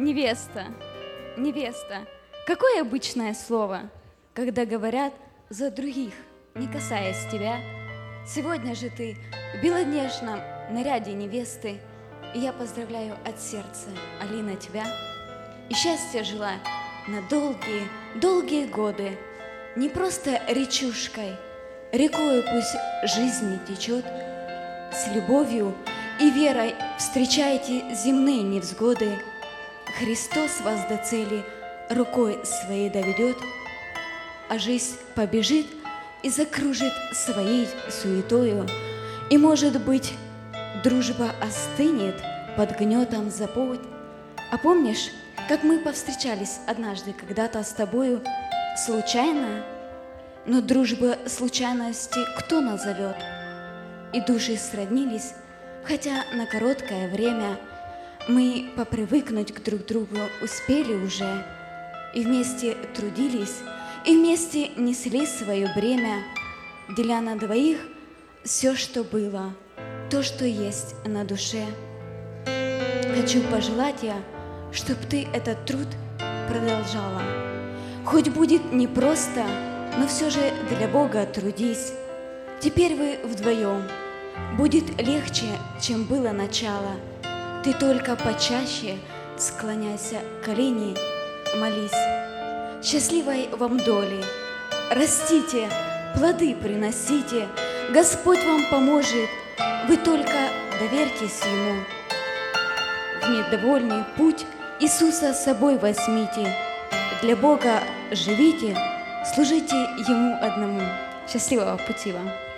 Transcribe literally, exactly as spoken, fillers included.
Невеста, невеста. Какое обычное слово, когда говорят за других, не касаясь тебя. Сегодня же ты в белоснежном наряде невесты, и я поздравляю от сердца, Алина, тебя. И счастья желаю на долгие, долгие годы. Не просто речушкой, рекою пусть жизни течет. С любовью и верой встречайте земные невзгоды. Христос вас до цели рукой своей доведет, а жизнь побежит и закружит своей суетою. И, может быть, дружба остынет под гнетом забот. А помнишь, как мы повстречались однажды когда-то с тобою случайно? Но дружба случайности кто назовет? И души сроднились, хотя на короткое время мы попривыкнуть к друг другу успели уже, и вместе трудились, и вместе несли свое бремя, деля на двоих все, что было, то, что есть на душе. Хочу пожелать я, чтоб ты этот труд продолжала. Хоть будет непросто, но все же для Бога трудись. Теперь вы вдвоем, будет легче, чем было начало. Ты только почаще склоняйся к колени, молись. Счастливой вам доли, растите, плоды приносите, Господь вам поможет, вы только доверьтесь Ему. В недовольный путь Иисуса с собой возьмите, для Бога живите, служите Ему одному. Счастливого пути вам!